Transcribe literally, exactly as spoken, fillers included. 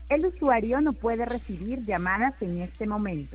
El usuario no puede recibir llamadas en este momento.